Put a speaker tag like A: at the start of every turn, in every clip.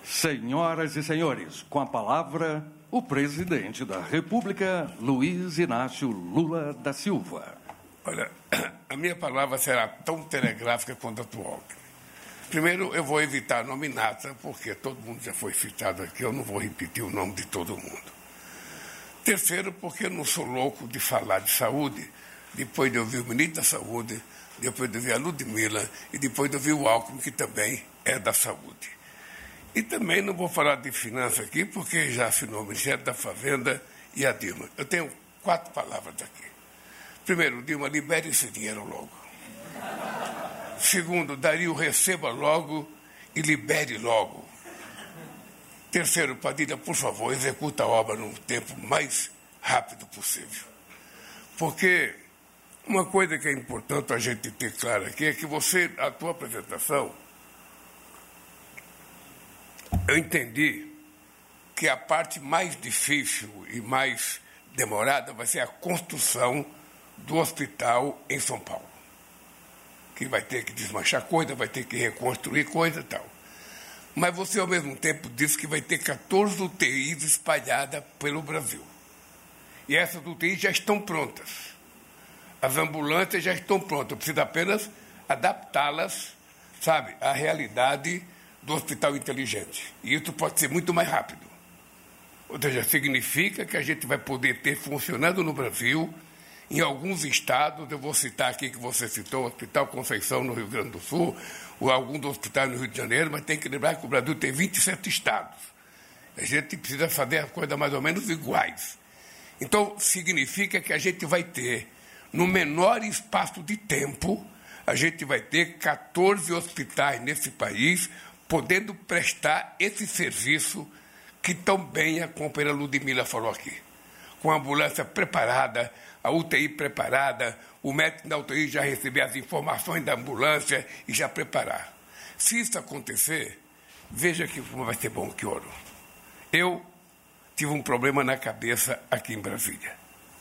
A: Senhoras e senhores, com a palavra, o presidente da República, Luiz Inácio Lula da Silva.
B: Olha, a minha palavra será tão telegráfica quanto a tua. Primeiro, eu vou evitar nominata, porque todo mundo já foi citado aqui, eu não vou repetir o nome de todo mundo. Terceiro, porque eu não sou louco de falar de saúde, depois de ouvir o ministro da Saúde, depois de ouvir a Ludmila e depois de ouvir o Alckmin, que também é da saúde. E também não vou falar de finanças aqui, porque já assinou o Ministério da Fazenda e a Dilma. Eu tenho 4 palavras aqui. Primeiro, Dilma, libere esse dinheiro logo. Segundo, Dario, receba logo e libere logo. Terceiro, Padilha, por favor, executa a obra no tempo mais rápido possível. Porque uma coisa que é importante a gente ter claro aqui é que você, a tua apresentação, eu entendi que a parte mais difícil e mais demorada vai ser a construção do hospital em São Paulo. Que vai ter que desmanchar coisa, vai ter que reconstruir coisa e tal. Mas você, ao mesmo tempo, disse que vai ter 14 UTIs espalhadas pelo Brasil. E essas UTIs já estão prontas. As ambulâncias já estão prontas. Precisa apenas adaptá-las, sabe, à realidade do hospital inteligente. E isso pode ser muito mais rápido. Ou seja, significa que a gente vai poder ter funcionando no Brasil, em alguns estados, eu vou citar aqui que você citou, o Hospital Conceição no Rio Grande do Sul, ou algum dos hospitais no Rio de Janeiro, mas tem que lembrar que o Brasil tem 27 estados. A gente precisa fazer as coisas mais ou menos iguais. Então, significa que a gente vai ter, no menor espaço de tempo, a gente vai ter 14 hospitais nesse país podendo prestar esse serviço que tão bem a companheira Ludmila falou aqui. Com a ambulância preparada, a UTI preparada, o médico da UTI já receber as informações da ambulância e já preparar. Se isso acontecer, veja que vai ser bom que ouro. Eu tive um problema na cabeça aqui em Brasília.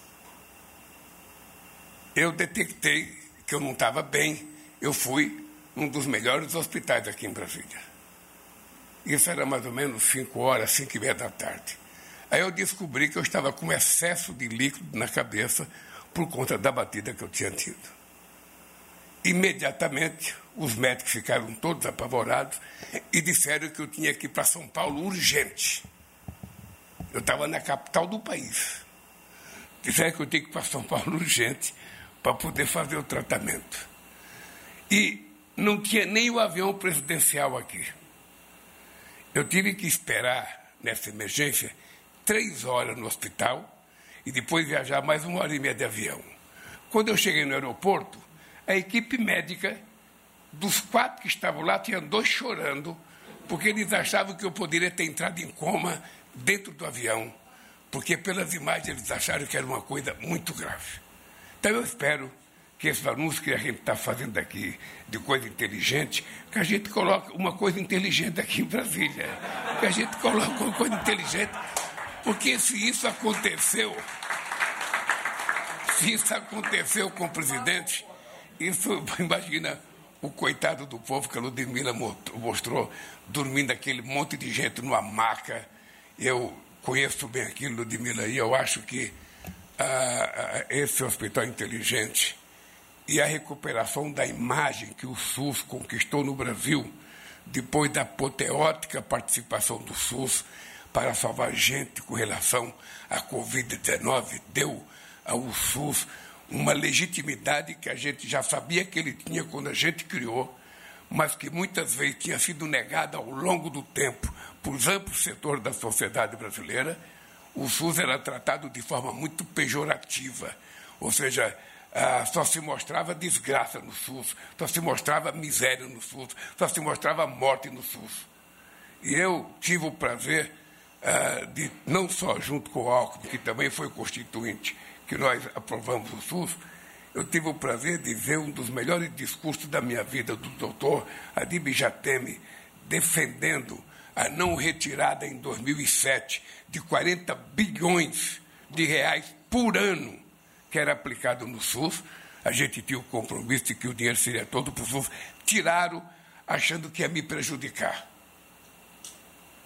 B: Eu detectei que eu não estava bem, eu fui num dos melhores hospitais aqui em Brasília. Isso era mais ou menos 5 horas, 5h30 da tarde. Aí eu descobri que eu estava com excesso de líquido na cabeça por conta da batida que eu tinha tido. Imediatamente, os médicos ficaram todos apavorados e disseram que eu tinha que ir para São Paulo urgente. Eu estava na capital do país. Disseram que eu tinha que ir para São Paulo urgente para poder fazer o tratamento. E não tinha nem o avião presidencial aqui. Eu tive que esperar, nessa emergência, 3 horas no hospital e depois viajar mais 1h30 de avião. Quando eu cheguei no aeroporto, a equipe médica, dos 4 que estavam lá, tinha 2 chorando, porque eles achavam que eu poderia ter entrado em coma dentro do avião, porque pelas imagens eles acharam que era uma coisa muito grave. Então eu espero que esses anúncios que a gente está fazendo aqui de coisa inteligente, que a gente coloque uma coisa inteligente aqui em Brasília, que a gente coloque uma coisa inteligente, porque se isso aconteceu com o presidente, isso, imagina o coitado do povo que a Ludmila mostrou, dormindo aquele monte de gente numa maca. Eu conheço bem aquilo, Ludmila, e eu acho que esse hospital inteligente e a recuperação da imagem que o SUS conquistou no Brasil, depois da apoteótica participação do SUS para salvar gente com relação à Covid-19, deu ao SUS uma legitimidade que a gente já sabia que ele tinha quando a gente criou, mas que muitas vezes tinha sido negada ao longo do tempo por amplos setores da sociedade brasileira. O SUS era tratado de forma muito pejorativa, ou seja, só se mostrava desgraça no SUS, só se mostrava miséria no SUS, só se mostrava morte no SUS. E eu tive o prazer de, não só junto com o Alckmin, que também foi constituinte, que nós aprovamos o SUS, eu tive o prazer de ver um dos melhores discursos da minha vida, do doutor Adib Jatemi, defendendo a não retirada em 2007 de 40 bilhões de reais por ano que era aplicado no SUS. A gente tinha o compromisso de que o dinheiro seria todo para o SUS. Tiraram, achando que ia me prejudicar.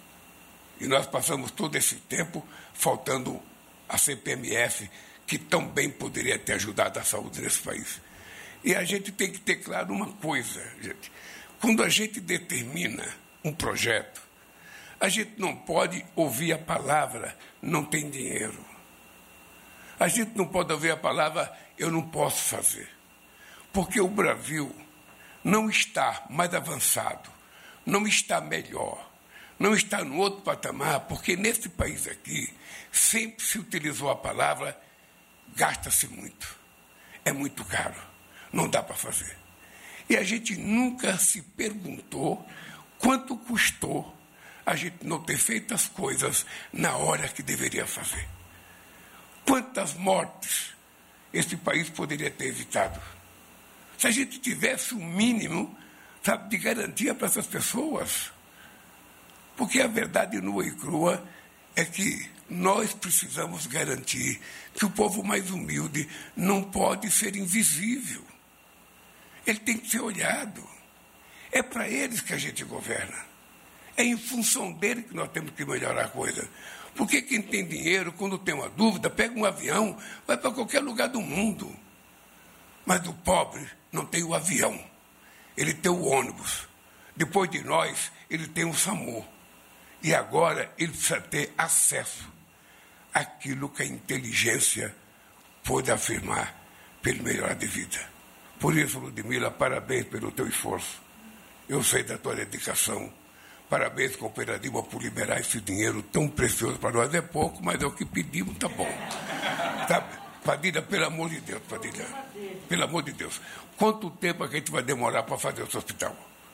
B: E nós passamos todo esse tempo faltando a CPMF, que tão bem poderia ter ajudado a saúde nesse país. E a gente tem que ter claro uma coisa, gente. Quando a gente determina um projeto, a gente não pode ouvir a palavra não tem dinheiro. A gente não pode ouvir a palavra eu não posso fazer. Porque o Brasil não está mais avançado, não está melhor, não está no outro patamar, porque nesse país aqui sempre se utilizou a palavra gasta-se muito, é muito caro, não dá para fazer. E a gente nunca se perguntou quanto custou a gente não ter feito as coisas na hora que deveria fazer. Quantas mortes esse país poderia ter evitado? Se a gente tivesse o mínimo, sabe, de garantia para essas pessoas. Porque a verdade nua e crua é que nós precisamos garantir que o povo mais humilde não pode ser invisível. Ele tem que ser olhado. É para eles que a gente governa. É em função dele que nós temos que melhorar a coisa. Porque quem tem dinheiro, quando tem uma dúvida, pega um avião, vai para qualquer lugar do mundo. Mas o pobre não tem o avião. Ele tem o ônibus. Depois de nós, ele tem o SAMU. E agora ele precisa ter acesso àquilo que a inteligência pode afirmar para ele melhorar de vida. Por isso, Ludmila, parabéns pelo teu esforço. Eu sei da tua dedicação. Parabéns, cooperativa, por liberar esse dinheiro tão precioso para nós. É pouco, mas é o que pedimos, tá bom. Tá, Padilha, pelo amor de Deus, Padilha. Pelo amor de Deus. Quanto tempo a gente vai demorar para fazer esse hospital?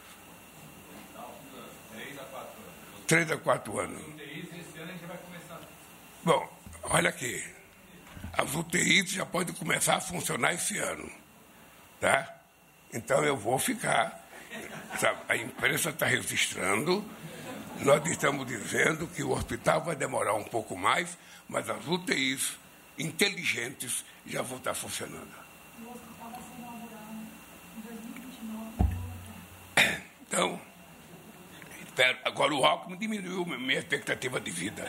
B: 3 a 4 anos.
C: Esse ano a gente vai começar.
B: Bom, olha aqui. As UTIs já podem começar a funcionar esse ano. Tá? Então eu vou ficar. Sabe, a imprensa está registrando. Nós estamos dizendo que o hospital vai demorar um pouco mais, mas as UTIs inteligentes já vão estar funcionando.
D: O hospital vai ser inaugurado em 2029.
B: Então, espero. Agora o Alckmin diminuiu minha expectativa de vida.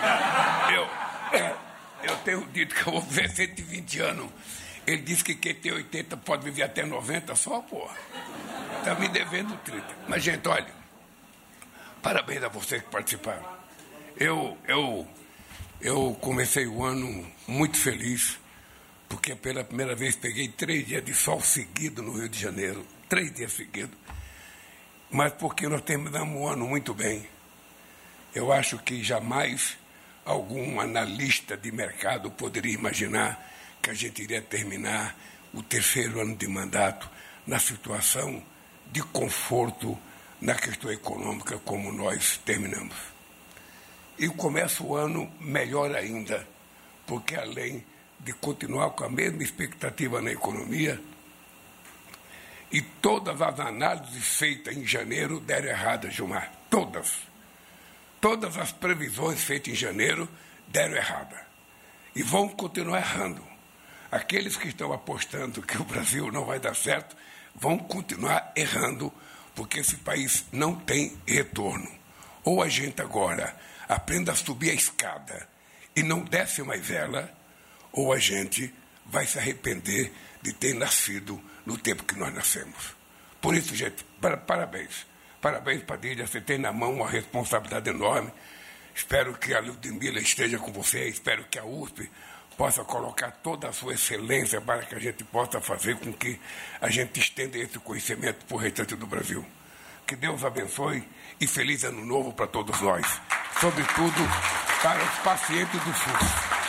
B: Eu tenho dito que eu vou viver 120 anos. Ele disse que quem tem 80 pode viver até 90 só, porra. Está me devendo 30. Mas, gente, olha, parabéns a vocês que participaram. Eu comecei o ano muito feliz, porque pela primeira vez peguei 3 dias de sol seguido no Rio de Janeiro. 3 dias seguidos. Mas porque nós terminamos o ano muito bem. Eu acho que jamais algum analista de mercado poderia imaginar que a gente iria terminar o 3º ano de mandato na situação de conforto na questão econômica como nós terminamos. E começa o ano melhor ainda, porque além de continuar com a mesma expectativa na economia, e todas as análises feitas em janeiro deram erradas, Gilmar. Todas. Todas as previsões feitas em janeiro deram errada. E vão continuar errando. Aqueles que estão apostando que o Brasil não vai dar certo vão continuar errando, porque esse país não tem retorno. Ou a gente agora aprenda a subir a escada e não desce mais ela, ou a gente vai se arrepender de ter nascido no tempo que nós nascemos. Por isso, gente, parabéns. Parabéns, Padilha, você tem na mão uma responsabilidade enorme. Espero que a Ludmila esteja com você, espero que a USP possa colocar toda a sua excelência para que a gente possa fazer com que a gente estenda esse conhecimento para o restante do Brasil. Que Deus abençoe e feliz ano novo para todos nós. Sobretudo para os pacientes do SUS.